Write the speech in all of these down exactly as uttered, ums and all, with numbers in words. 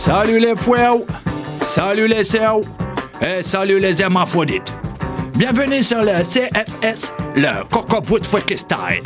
Salut les frères, salut les sœurs et salut les hermaphrodites. Bienvenue sur le C F S, le Coco Brut Freaky Style.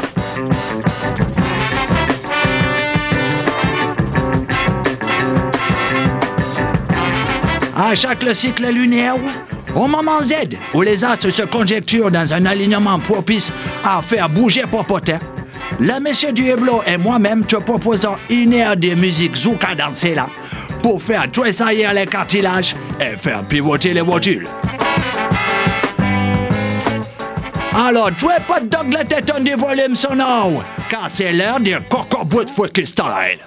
À chaque le cycle lunaire, au moment Z, où les astres se conjecturent dans un alignement propice à faire bouger Popotin, le monsieur du Hublot et moi-même te proposons une heure de musique Zouka dansée là, pour faire tressaillir les cartilages et faire pivoter les modules. Alors, tu es pas de la tête du volume sonore, car c'est l'heure du Coco Brut Freaky Style.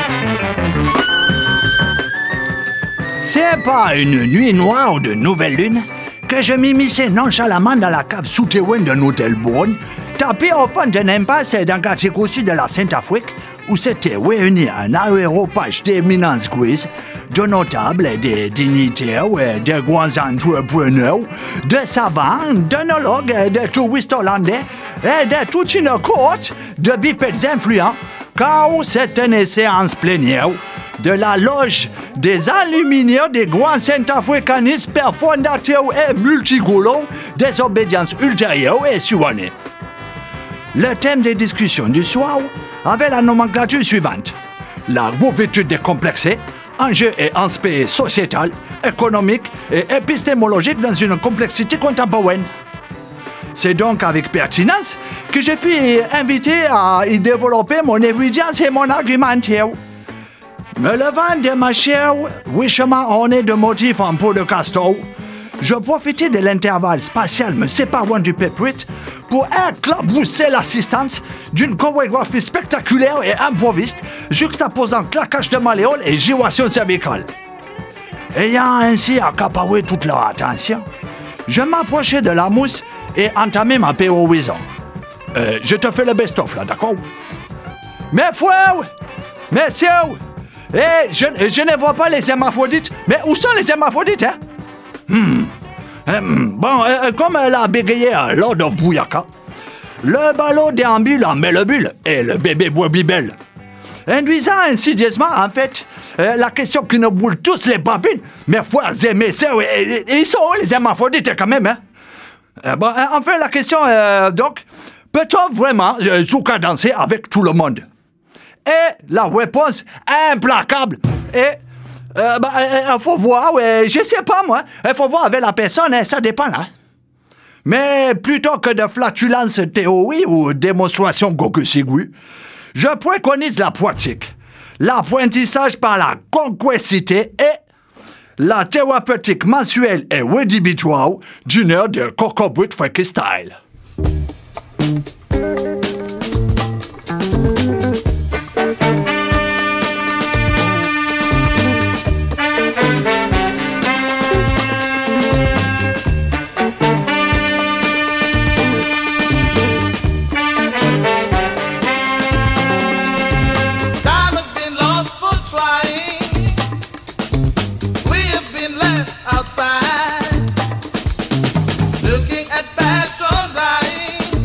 C'est pas une nuit noire de nouvelle lune que je m'immisçais nonchalamment dans la cave souterraine d'un hôtel Bourne, tapé au fond d'une impasse d'un quartier cousu de la Sainte-Afrique, où s'étaient réunis un aéropage d'éminence grise, de notables et des dignitaires, et de grands entrepreneurs, de savants, d'œnologues, de touristes hollandais, et de toute une cohorte de bipèdes influents, car c'était une séance plénière de la loge des aluminiers des grands Saint-Africanistes perfondateurs et multigolons des obédiences ultérieures et surannées. Le thème des discussions du soir avait la nomenclature suivante: la groupitude décomplexée, enjeux et aspects sociétal, économique et épistémologique dans une complexité contemporaine. C'est donc avec pertinence que je fus invité à y développer mon évidence et mon argumentaire. Me levant de ma chair, richement ornée de motifs en peau de castor, je profitais de l'intervalle spatial me séparant du pépite pour éclabousser l'assistance d'une chorégraphie spectaculaire et improviste, juxtaposant claquage de malléoles et gyration cervicale. Ayant ainsi accaparé toute leur attention, je m'approchais de la mousse et entamais ma péroraison. Euh, je te fais le best-of là, d'accord? Mes frères, messieurs, et je, je ne vois pas les hermaphrodites, mais où sont les hermaphrodites, hein? Hmm. Hum, bon, euh, comme l'a bégayé Lord of Bouyaka, le ballot déambule en belle et le bébé boit bibelle, induisant insidieusement, en fait, euh, la question qui nous boule tous les babines, mes frères et mes sœurs, et, et, et ils sont où les hermaphrodites quand même, hein? Euh, bon, enfin, la question, euh, donc, peut-on vraiment euh, Zouka danser avec tout le monde? Et la réponse implacable est... Euh, bah, il euh, faut voir, ouais, je sais pas moi, il faut voir avec la personne, hein, ça dépend là. Mais plutôt que de flatulence théorie ou démonstration gogusigui, je préconise la pratique, l'apprentissage par la conquestité et la thérapeutique mensuelle et rédhibitoire d'une heure de Coco Brut Freaky Style. Outside, looking at fashion dying.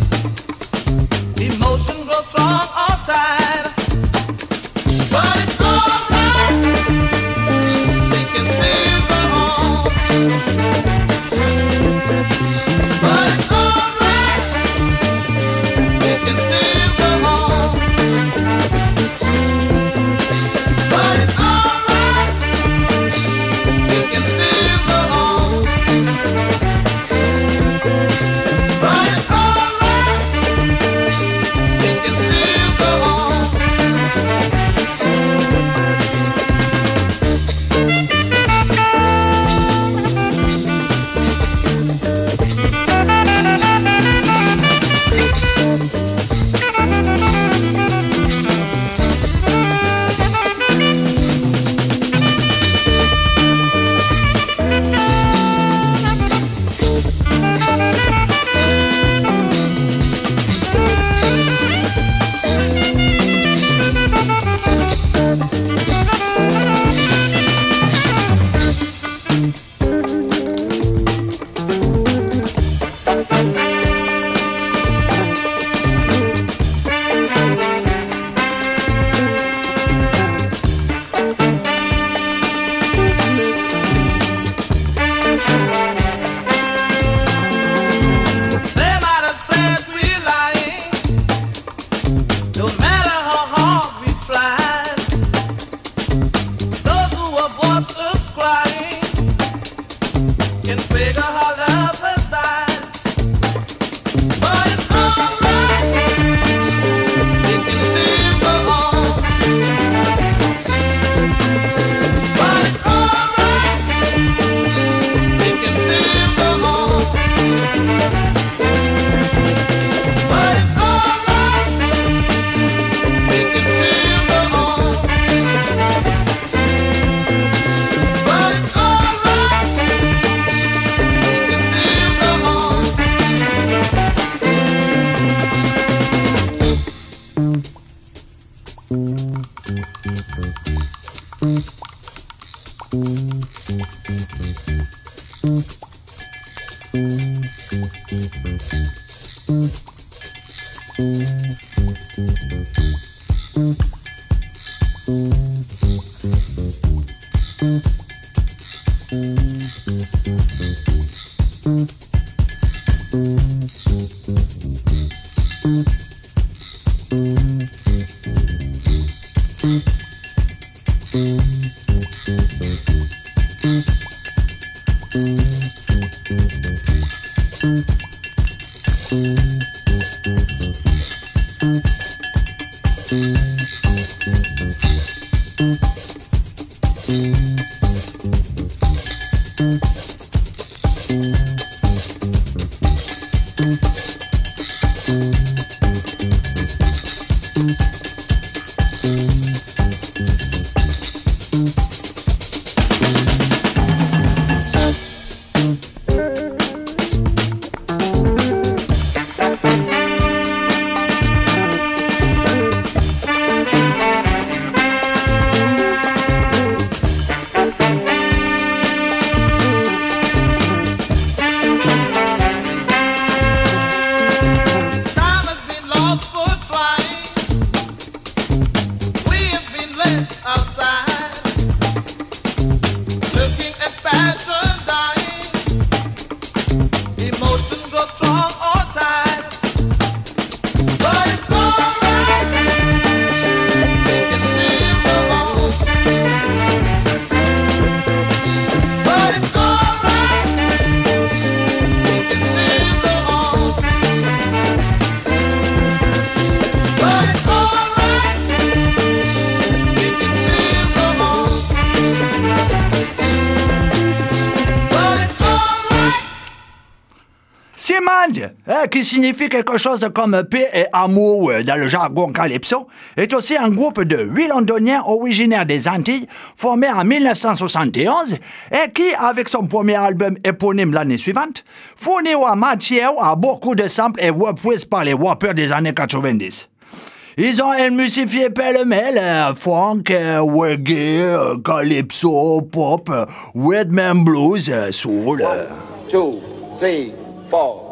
Euh, qui signifie quelque chose comme paix et amour dans le jargon calypso, est aussi un groupe de huit londoniens originaires des Antilles, formé en dix-neuf cent soixante et onze, et qui, avec son premier album éponyme l'année suivante, fournit en matière à beaucoup de samples et reprises par les rappeurs des années quatre-vingt-dix. Ils ont émulsifié pêle-mêle euh, funk, euh, reggae, euh, calypso, pop, euh, rhythm and blues, euh, soul. Euh. One, two, three, four.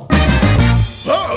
Uh-oh.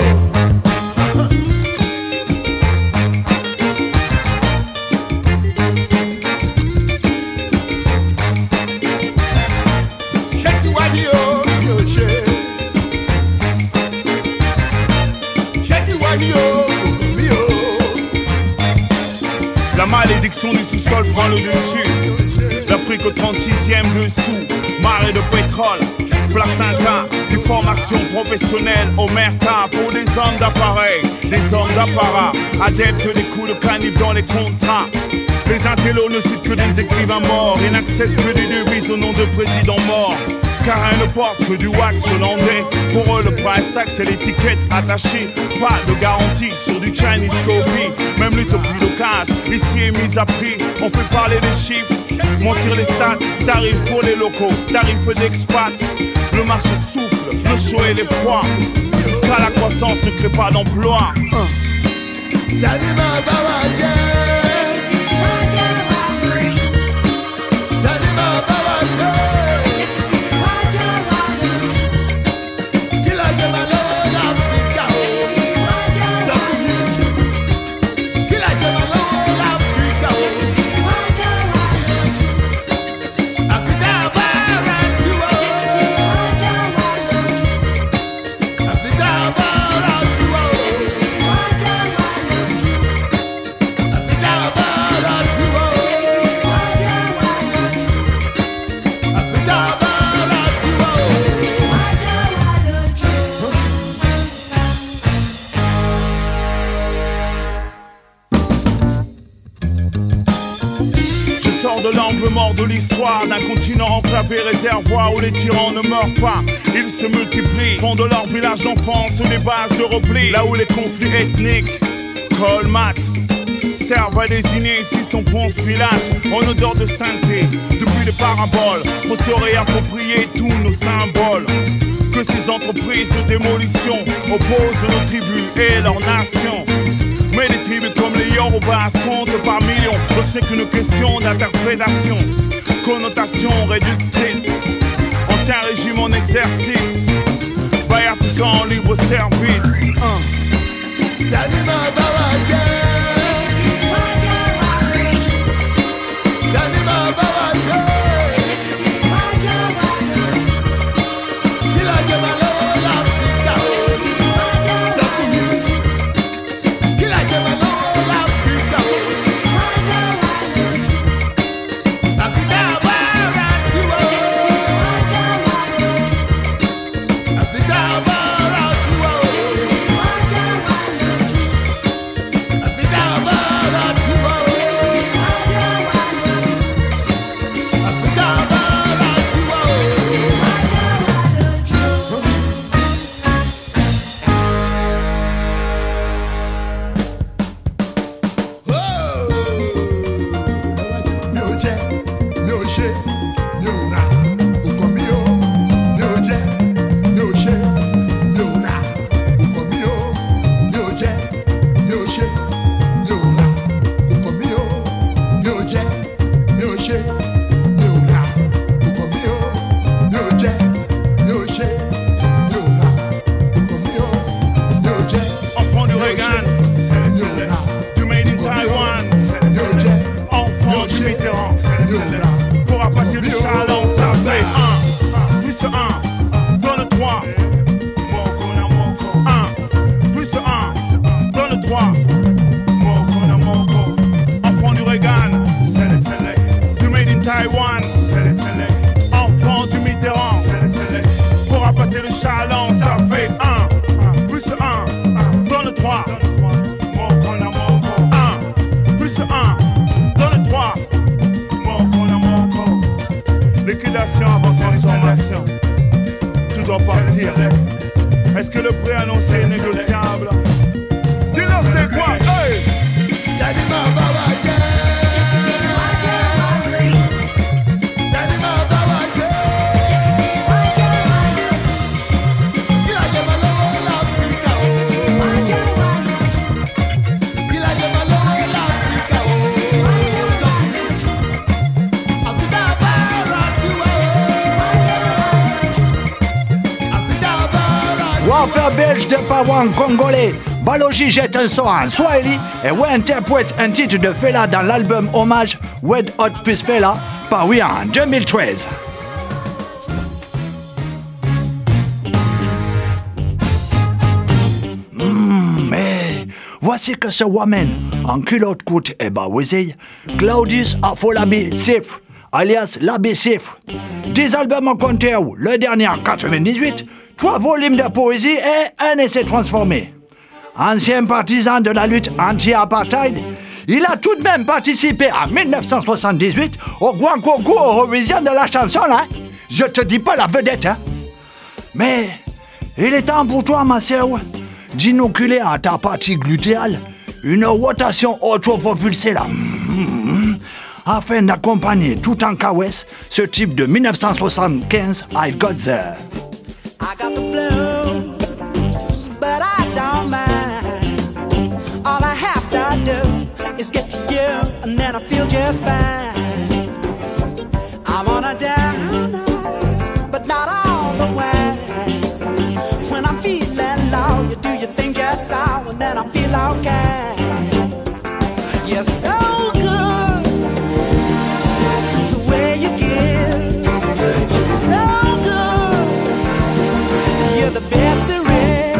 La malédiction du sous-sol prend le dessus. L'Afrique au trente-sixième dessous. Marée de pétrole, placenta, des formations professionnelles, omerta pour des hommes d'appareil, des hommes d'apparat, adeptes des coups de canif dans les contrats. Les intellos ne citent que des écrivains morts et n'acceptent que des devises au nom de présidents morts. Car elles ne portent que du wax hollandais. Pour eux le price tag c'est l'étiquette attachée. Pas de garantie sur du Chinese copy. Même l'utopie locale ici est mise à prix. On fait parler des chiffres, mentir les stats. Tarifs pour les locaux, tarifs d'expat. Le marché souffle, le chaud et l'effroi. Car la croissance ne crée pas d'emploi. De l'angle mort de l'histoire d'un continent enclavé, réservoir où les tyrans ne meurent pas. Ils se multiplient, font de leur village d'enfance des bases de repli. Là où les conflits ethniques colmatent, servent à désigner ici son Ponce Pilate. En odeur de sainteté, depuis les paraboles, faut se réapproprier tous nos symboles. Que ces entreprises de démolition opposent nos tribus et leurs nations. Mais les tribus comme les Yorubas comptent par millions. Donc c'est qu'une question d'interprétation. Connotation réductrice. Ancien régime en exercice. By Africa en libre service. Hein. Est-ce que le prix annoncé est négociable? Dis-leur c'est quoi? Hey! Waffer belge de Pawan congolais, Balogi jette un son en Swahili et ouais interprète un titre de Fela dans l'album hommage Wed Hot plus Fela, paru en deux mille treize. Mmh, mais voici que ce woman en culotte courte et baoisée, Claudius Afolabi Sif, alias l'abbé Sif. Dix albums en compteur, le dernier en quatre-vingt-dix-huit, trois volumes de poésie et un essai transformé. Ancien partisan de la lutte anti-apartheid, il a tout de même participé en dix-neuf cent soixante-dix-huit au grand concours Eurovision de la chanson, hein. Je te dis pas la vedette, hein. Mais il est temps pour toi, ma sœur, d'inoculer à ta partie glutéale une rotation autopropulsée, là, afin d'accompagner tout en cahuèse ce type de dix-neuf cent soixante-quinze I've Got There. I got the blues, but I don't mind. All I have to do is get to you, and then I feel just fine. I'm on a down, but not all the way. When I'm feeling low, you do your thing just so, and then I feel okay. You're so good, the way you give. You're so You're the best there is.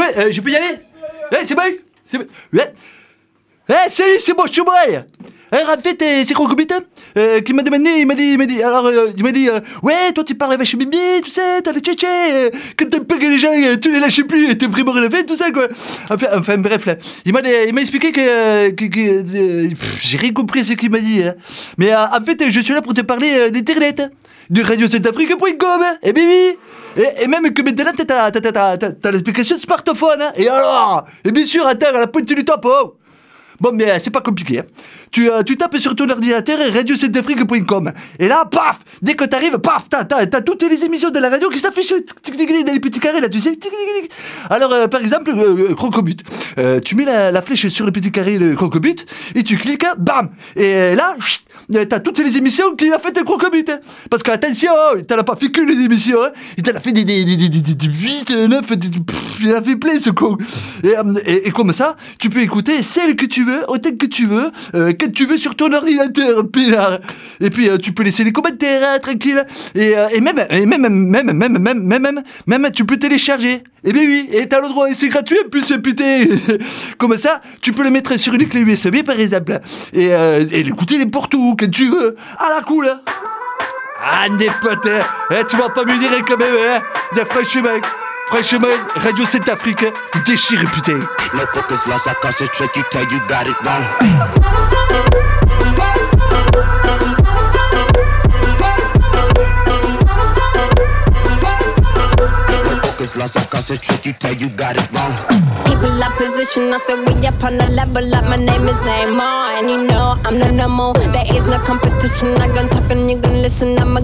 bon, euh, je peux y aller? Eh, c'est bon? C'est bon? Ouais. Eh, salut, c'est bon, Choubraille. Alors, en fait, euh, c'est Crocobite euh, qui m'a demandé, il m'a dit, il m'a dit, alors, euh, il m'a dit, euh, ouais, toi, tu parles vachement bien, tout ça, t'as le tchétché, euh, quand t'as peur que les gens, euh, tu les lâches plus, t'es vraiment relevé, tout ça, quoi. Enfin, enfin, bref, là, il m'a, il m'a expliqué que, que, que euh, pff, j'ai rien compris ce qu'il m'a dit, hein. Mais, euh, en fait, je suis là pour te parler euh, d'Internet, de radio saint afrique point com, hein. Eh bien, oui. Et, et même que maintenant, t'as, t'as, t'as, t'as, t'as, t'as l'explication smartphone, hein. Et alors, et bien sûr, attends, à la pointe du top, oh. Bon, mais euh, c'est pas compliqué, hein. Tu, euh, tu tapes sur ton ordinateur radio saint afrique point com. Et là, paf, dès que t'arrives, paf, t'as, t'as, t'as toutes les émissions de la radio qui s'affichent dans les petits carrés, là, tu sais. Alors, euh, par exemple, euh, Crocobite. Euh, tu mets la, la flèche sur le petit carré, le Crocobite, et tu cliques, bam. Et là, chut, t'as toutes les émissions qu'il a faites de Crocobite, hein. Parce qu'attention, il t'en a pas fait qu'une émission, hein. Il t'en a fait des, des, des, des, des, des huit, neuf, il a fait plein, ce con. Et, et, et comme ça, tu peux écouter celle que tu veux, autant que tu veux, euh, quand tu veux sur ton ordinateur, Pilar. Et puis euh, tu peux laisser les commentaires, hein, tranquille. Et, euh, et même, et même, même, même, même, même, même, même, tu peux télécharger. Eh bien oui, et t'as le droit, et c'est gratuit en plus, putain. Comme ça, tu peux le mettre sur une clé U S B par exemple, et, euh, et l'écouter n'importe où, quand tu veux. À la cool. Ah, des potes, hein. Eh, tu vas pas me dire quand même, hein. De franchement. Franchement, Radio saint afrique, déchire, putain. No focus lost, I concentrate, you tell you got it wrong. No focus lost, I concentrate, you tell you got it wrong. People up position, I said we up on the level up. My name is Neymar, and you know I'm the number. There is no competition. I gon' talk and you gon' listen. I'm a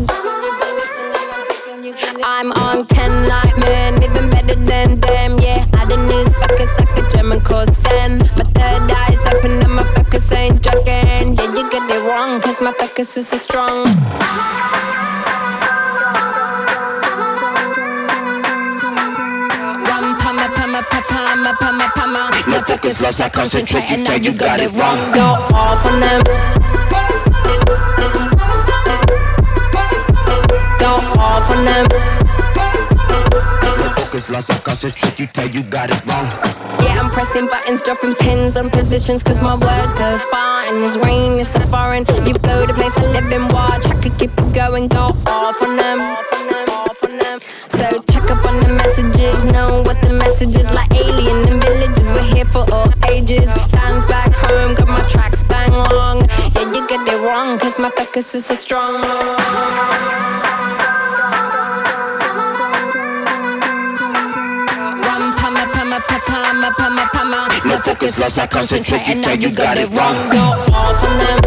I'm on ten like man, even better than them, yeah. I don't need fuckers like a German coast then. My third eye's open and my focus ain't joking. Yeah, you get it wrong, cause my focus is so strong. Rum, pama, pama, pama, pama, pama. No focus lost, I concentrate, you tell you got it wrong. Go off on them. Go off on them. Focus lost, I concentrate, you tell you got it wrong. Yeah, I'm pressing buttons, dropping pins on positions, cause my words go far. And this rain is so foreign. You blow the place I live in, watch. I could keep it going, go off on them. Off on them. So check up on the messages, know what the message is. Like alien in villages, we're here for all ages. Fans back home, got my tracks bang long. Yeah, you get it wrong, cause my focus is so strong. Pama, pama, pama. No focus lost, I concentrate, you tell you got it wrong. Go off on them.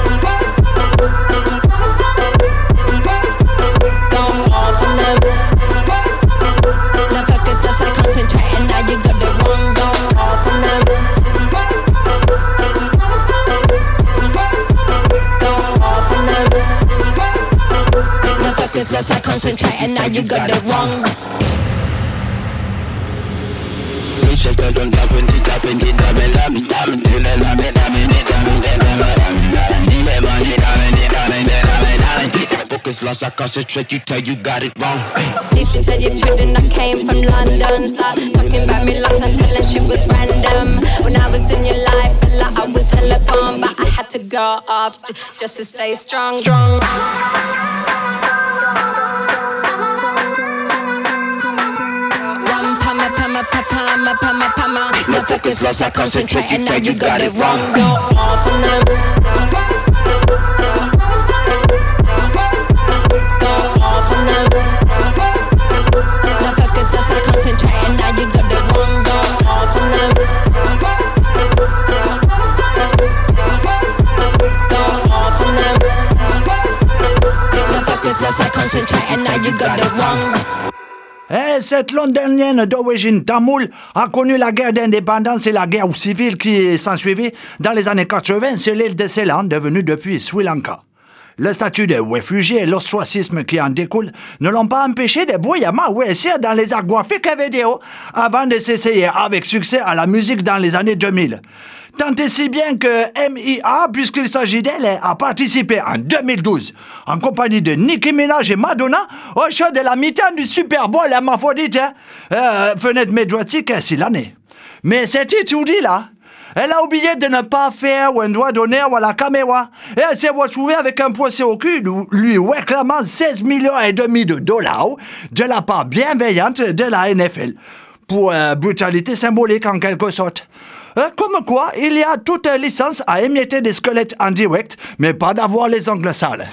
Go off on them. No focus lost, I concentrate, and now you got it wrong. Go off on them. Go off on them. No focus lost, I concentrate, and now you got it wrong. Focus lost, I concentrate, you tell you got it wrong. Listen to your children, I came from London. Stop talking about me long time, telling shit was random. When I was in your life, like I was hella calm, but I had to go off j- just to stay strong. Strong. Pama, pama, pama. No focus lost, I concentrate, you tell you got it wrong. Go off on them. Go off on them. No focus lost, I concentrate, and now you got it wrong. Go off on them. Go off on them. No focus lost, I concentrate, and now you got it wrong. Eh, cette londonienne d'origine tamoule a connu la guerre d'indépendance et la guerre civile qui s'ensuivit dans les années quatre-vingts sur l'île de Ceylan, devenue depuis Sri Lanka. Le statut de réfugié et l'ostracisme qui en découle ne l'ont pas empêché de bruyamment réussir dans les arts graphiques et vidéo avant de s'essayer avec succès à la musique dans les années deux mille. Tant et si bien que M I A, puisqu'il s'agit d'elle, a participé en deux mille douze, en compagnie de Nicki Minaj et Madonna, au show de la mi-temps du Super Bowl hermaphrodite, hein? euh, fenêtre médiatique ainsi l'année. Mais cet étourdi là, elle a oublié de ne pas faire un doigt d'honneur à la caméra, et elle s'est retrouvée avec un procès au cul, lui réclamant seize millions et demi de dollars de la part bienveillante de la N F L, pour euh, brutalité symbolique en quelque sorte. Euh, comme quoi, il y a toute licence à émietter des squelettes en direct, mais pas d'avoir les ongles sales.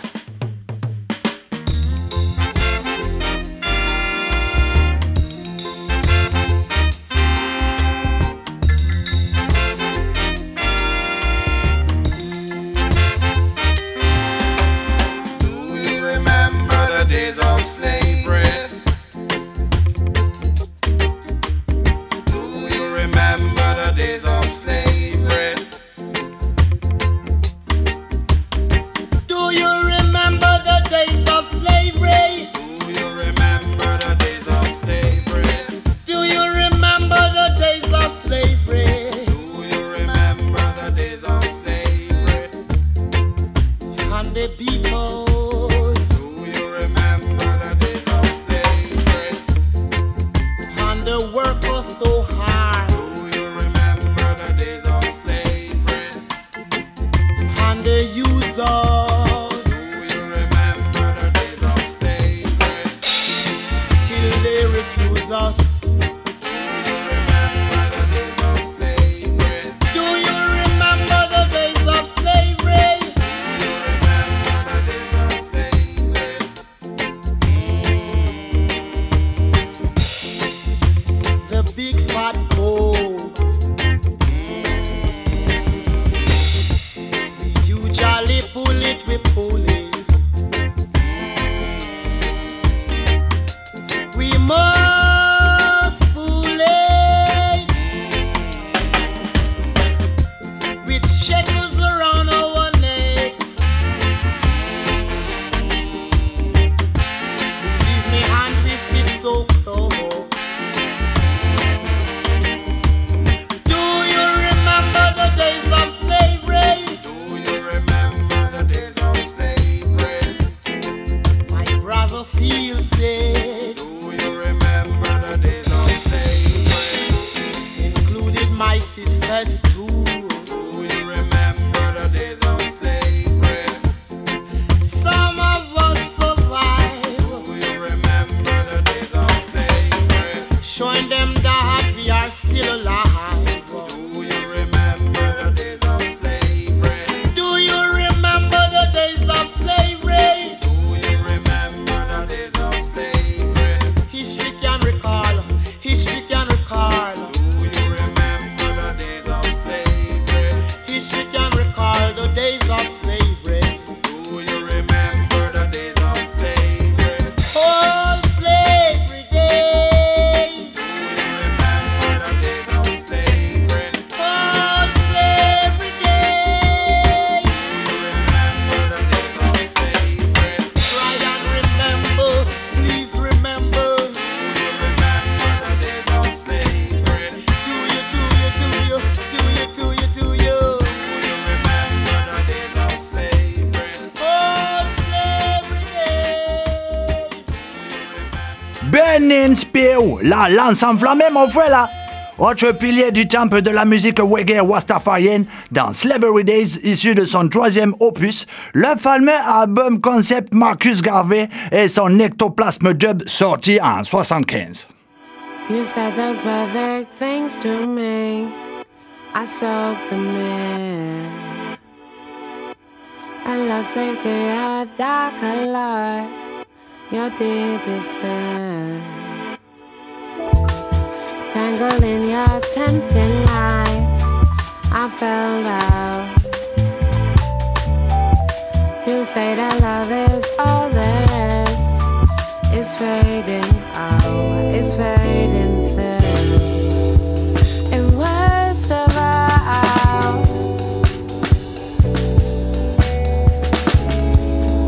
Burning Spear, la lance enflammée, mon frère, là. Autre pilier du temple de la musique reggae rastafarienne dans Slavery Days, issu de son troisième opus, le fameux album concept Marcus Garvey et son ectoplasme dub sorti en soixante-quinze. You said those perfect things to me, I soaked them in. A love slave to your darker light, your deepest sin. Tangled in your tempting lies, I fell out. You say that love is all there is. It's fading out, it's fading thin. And worst of all,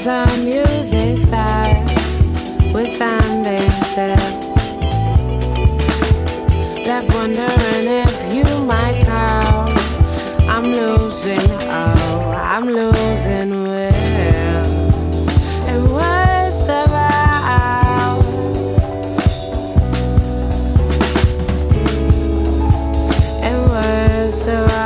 as the music starts, we're standing still, left wondering if you might call. I'm losing, oh, I'm losing will. And what's the vow? And what's the vow?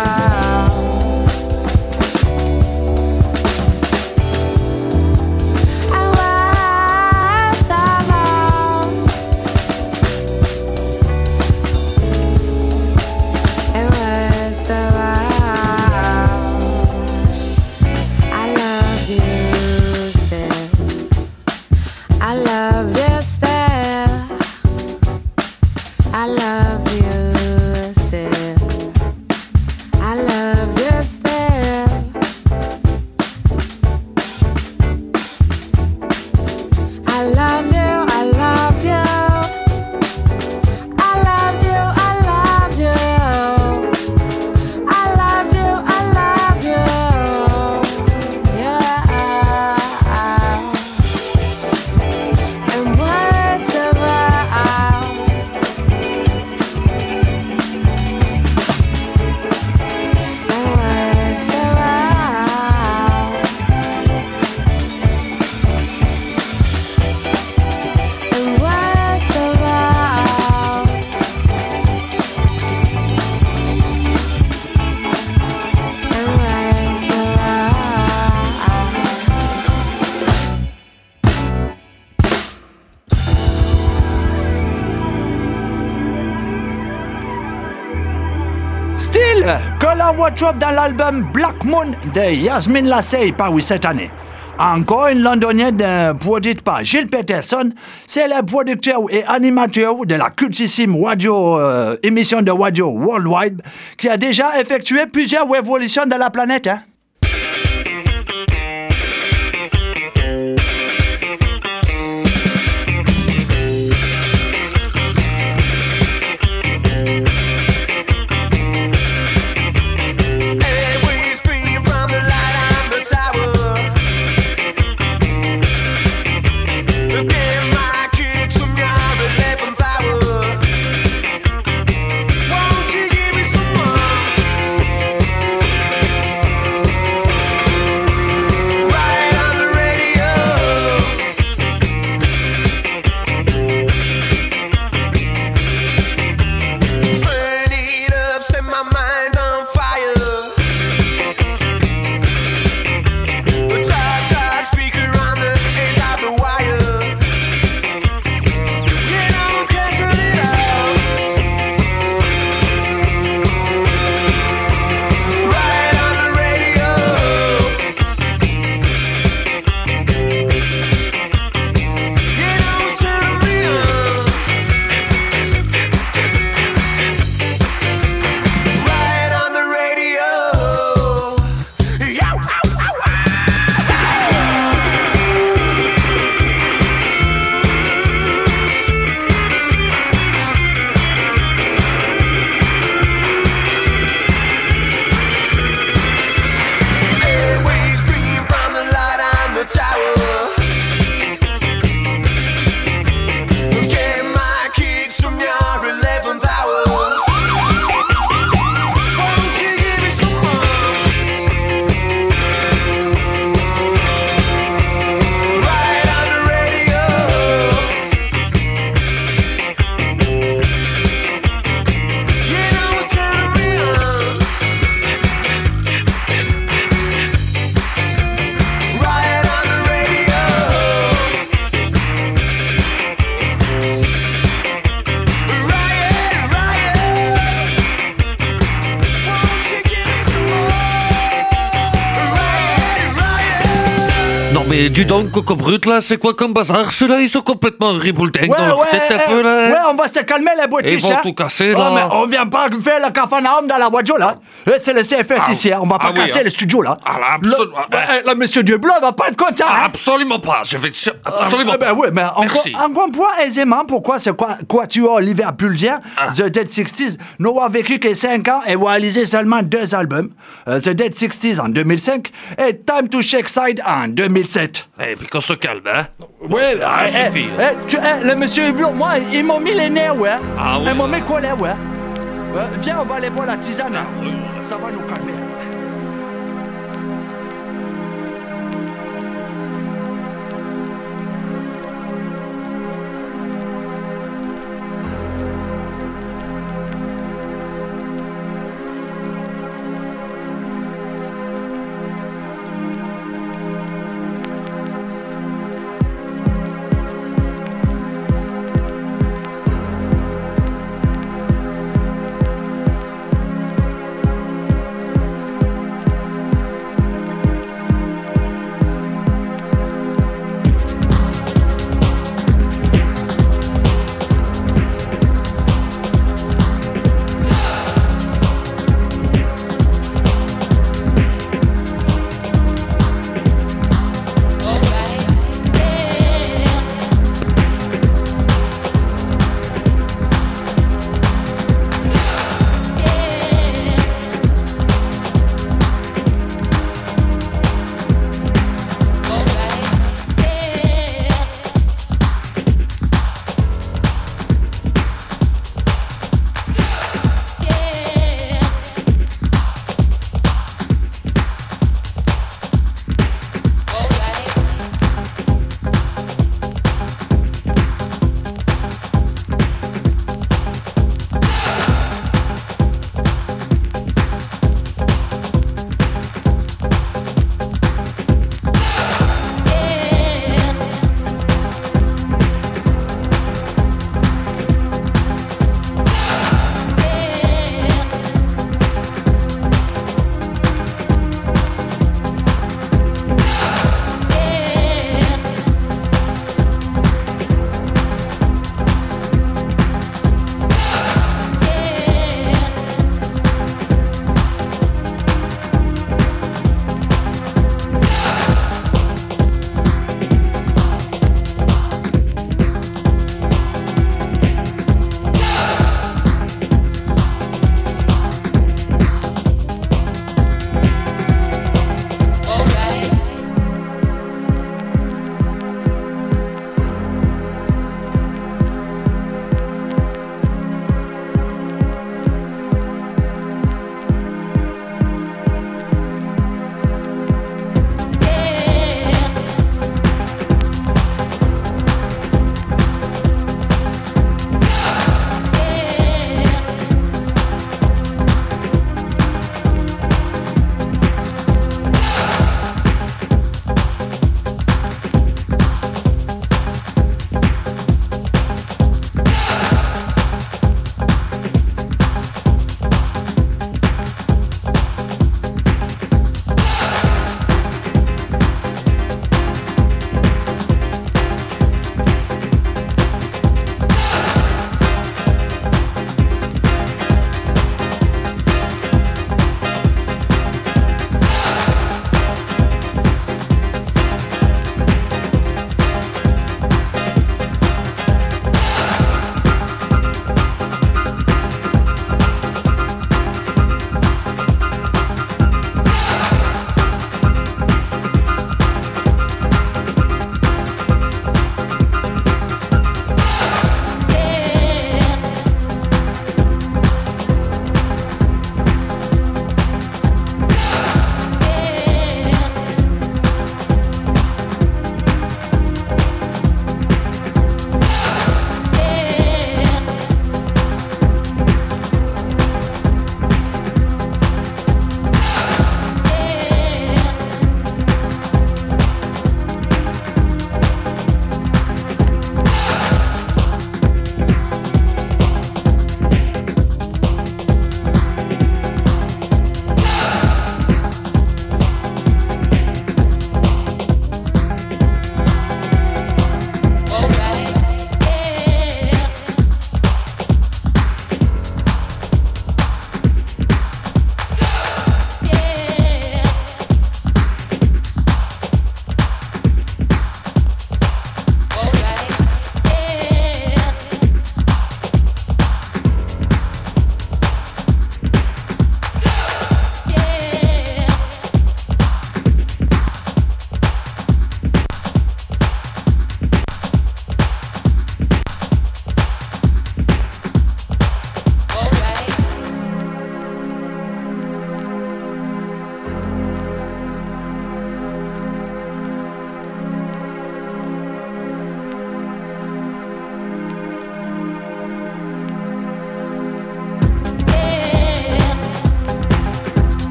Que l'on retrouve dans l'album Black Moon de Yasmine Lassay paru cette année. Encore une londonienne euh, produite par Gilles Peterson, c'est le producteur et animateur de la cultissime radio, euh, émission de radio Worldwide qui a déjà effectué plusieurs révolutions de la planète. Hein? Radio. mais dis donc, Coco Brut, là, c'est quoi comme bazar? Ceux-là, ils sont complètement riboultingues Ouais, dans leur ouais, tête un eh, peu, là. ouais, on va se calmer, les boutiques. Ils vont tout casser, là. Oh, mais on vient pas faire le capharnaüm dans la voiture, là. Eh, C'est le C F S Ah, ici, hein. On va pas ah oui, casser hein. le studio, là. Ah, là, absolument. Le, eh, le monsieur Dublin va pas être content, Ah, hein. absolument pas, je vais... Absolument Ah, ben pas. oui, mais on, Merci. co- on comprend aisément pourquoi ce qua- quatuor liverpoolien, Ah. The Dead Sixties, n'aura vécu que cinq ans et réalisé seulement deux albums. Euh, The Dead Sixties en deux mille cinq et Time to Shake Side en deux mille sept. Eh, puis qu'on se calme, hein. Oui, Ça eh, suffit. eh, eh, tu- eh, le monsieur Hublot, moi, ils m'ont mis les nerfs, ouais. Ah oui. Ils m'ont mis collé, ouais. Euh, viens, on va aller boire la tisane, hein. Ça va nous calmer.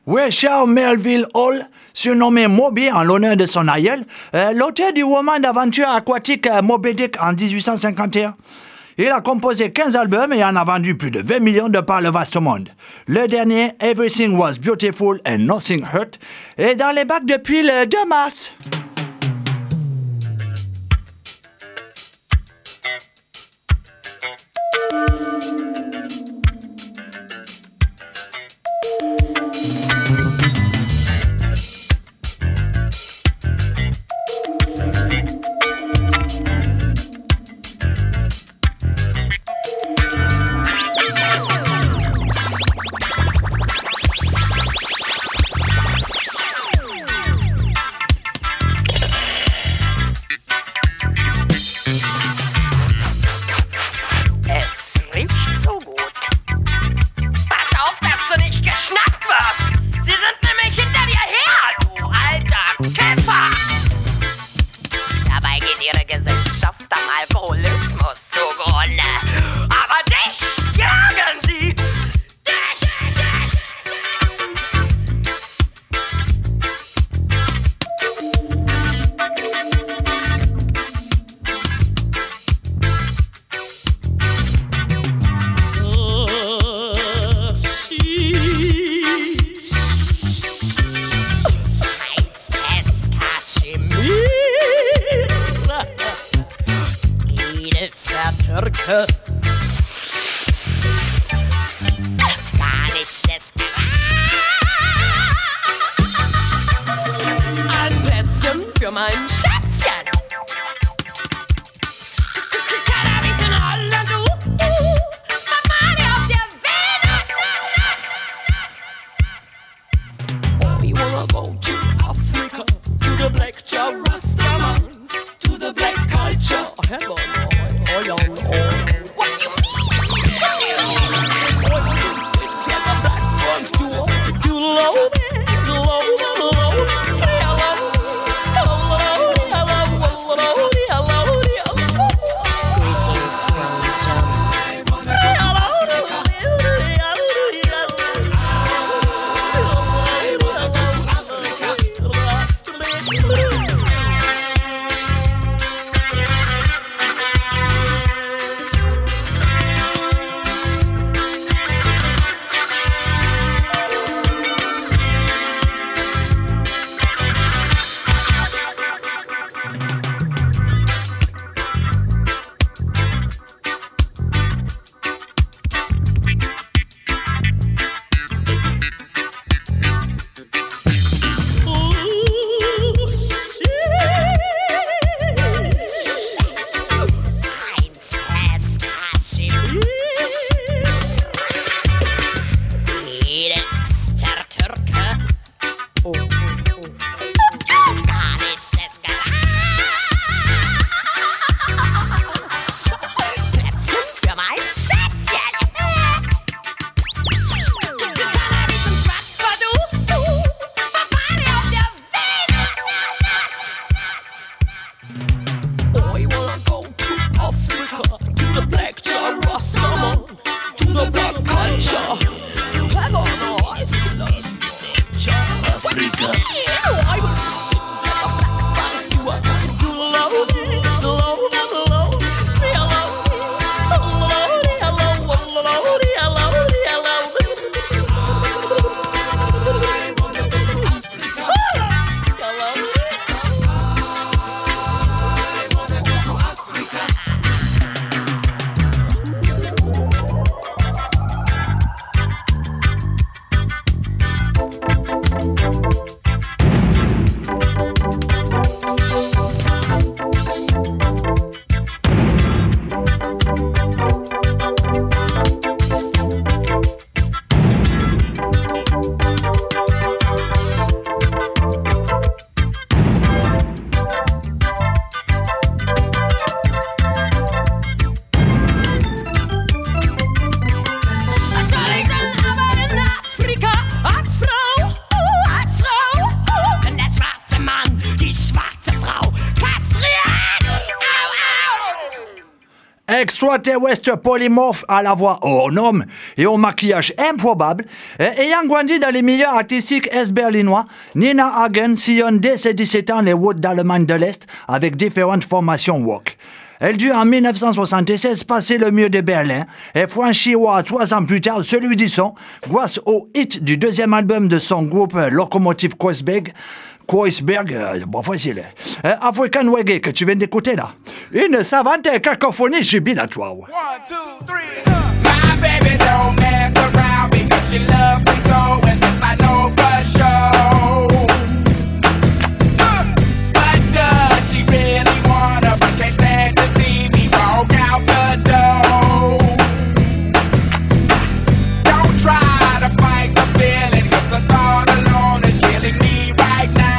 Richard Melville Hall, surnommé Moby en l'honneur de son aïeul, euh, l'auteur du roman d'aventure aquatique euh, Moby Dick en dix-huit cent cinquante et un. Il a composé quinze albums et en a vendu plus de vingt millions de par le vaste monde. Le dernier, Everything Was Beautiful and Nothing Hurt, est dans les bacs depuis le deux mars. extraterrestre polymorphe à la voix hors norme et au maquillage improbable, ayant grandi dans les milieux artistiques est-berlinois, Nina Hagen sillonne dès ses dix-sept ans les routes d'Allemagne de l'Est avec différentes formations rock. Elle dut en dix-neuf cent soixante-seize passer le mur de Berlin et franchira trois ans plus tard celui du son grâce au hit du deuxième album de son groupe Lokomotiv Kreuzberg, Kreuzberg, euh, bon facile, euh, African Reggae que tu viens d'écouter là. Une savante cacophonie jubilatoire. One, two, three, uh. My baby don't mess around because she loves me so, and this I know for sure. Uh. But does she really wanna, but can't stand to see me walk out the door? Don't try to fight the feeling, cause the thought alone is killing me right now.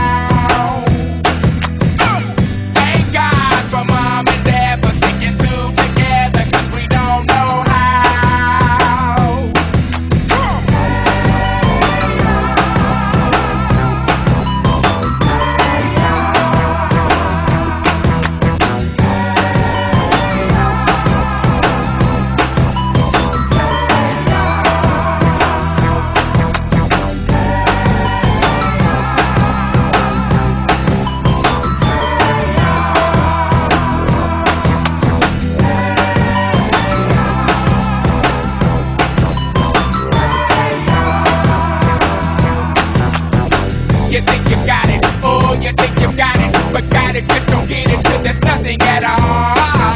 You think you got it, oh, you think you got it, but got it, just don't get it till there's nothing at all.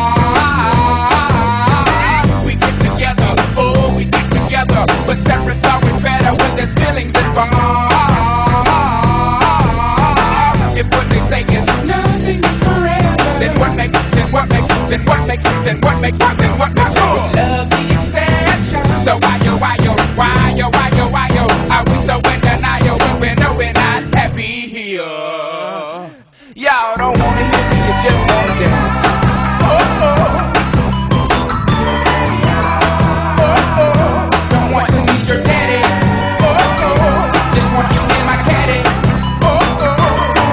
We get together, oh, we get together, but separate's always better when there's feelings involved. If what they say is nothing is forever, then what makes, then what makes, then what makes, then what makes, then what makes us love the exception? So why yo, why yo, why yo, why yo, why yo, are we so in denial when we know we're not happy here? Y'all don't wanna hear me, you just wanna dance. Oh oh. Oh oh. Don't want to meet your daddy. Oh oh. Just want you in my caddy. Oh oh.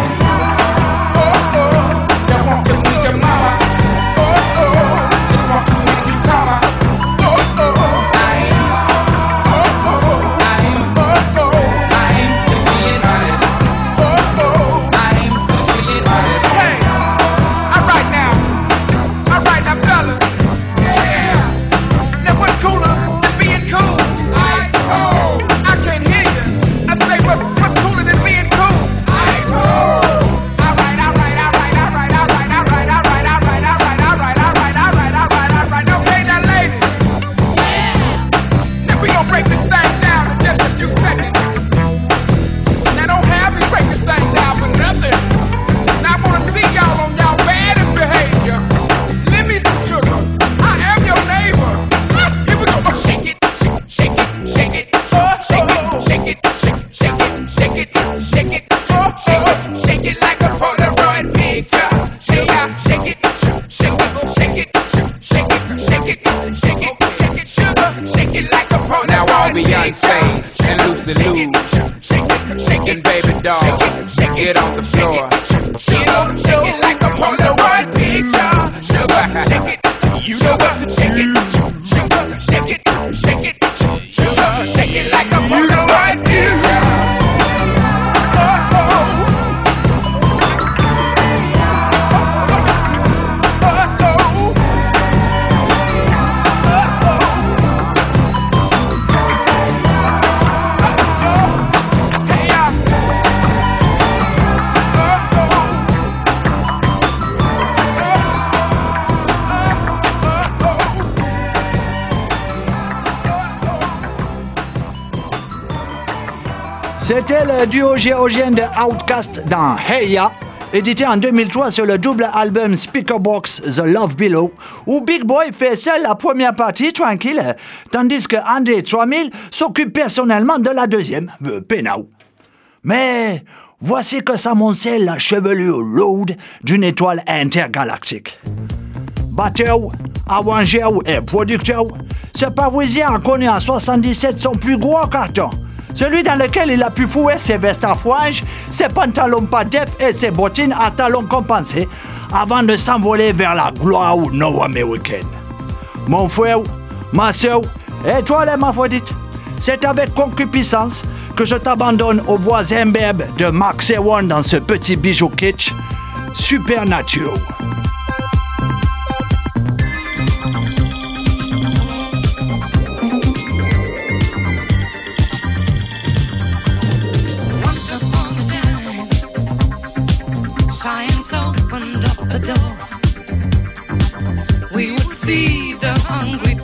Oh oh. Don't want to meet your mama. Oh oh. Just want to make you come. Oh oh. I ain't. Oh oh. I ain't. Oh oh. I ain't just being honest. Oh oh. I ain't just being honest. Hey. All right now. All right now, fellas. Yeah. Now what's cooler than being cool? Ice cold. I can't hear you. I say what's what's cooler than being cool? Ice cold. All right, all right, all right, all right, all right, all right, all right, all right, all right, all right, all right, all right, all right, all right. Okay, now ladies. Yeah. Now we gonna break this thing down in just a few seconds. Now don't have me break this thing down for nothing. Now I wanna see y'all on y'all baddest behavior. Lend me some sugar. I am your neighbor. Ah, here we go. Oh, shake it, shake, shake it, shake it. Oh, shake it, shake it, shake, shake it, shake it, shake it. Oh, shake it, shake it like a Polaroid picture. Shake it, shake it, shake it, shake it, shake it, shake it, shake it, shake it, sugar. Shake it like a Polaroid picture. Now all Beyonce's and Lucy Lou's and baby dolls, get on the floor. Get on the floor. Shake it like a Polaroid picture. Sugar, shake it, sugar, shake it, sugar, shake it, shake it, sugar, shake it like a Polaroid picture. Oh, oh. Oh, oh. C'était le duo géorgien de Outkast dans Hey Ya, édité en deux mille trois sur le double album Speakerboxx The Love Below, où Big Boy fait seul la première partie, tranquille, tandis que André trois mille s'occupe personnellement de la deuxième, euh, Penau. Mais voici que s'amoncelle la chevelure lourde d'une étoile intergalactique. Batteur, arrangeur et producteur, ce Parisien a connu en soixante-dix-sept son plus gros carton. Celui dans lequel il a pu fouer ses vestes à franges, ses pantalons pas def et ses bottines à talons compensés, avant de s'envoler vers la gloire nord-américaine. Mon frère, ma soeur, et toi les Maphrodites, c'est avec concupiscence que je t'abandonne aux voix imbèbes de Mark Sewan dans ce petit bijou kitsch, Supernatural. Science opened up the door. We would feed the hungry